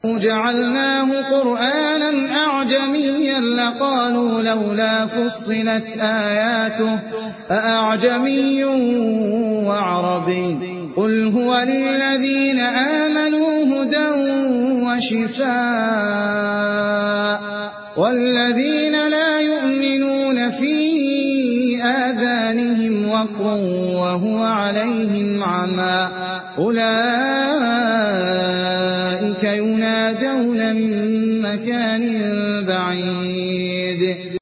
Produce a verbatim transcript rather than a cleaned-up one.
جعلناه قرآنا أعجميا لقالوا لولا فصلت آياته أأعجمي وعربي قل هو للذين آمنوا هدى وشفاء والذين لا يؤمنون في آذانهم وقر وهو عليهم عمى أولئك ينادون من مكان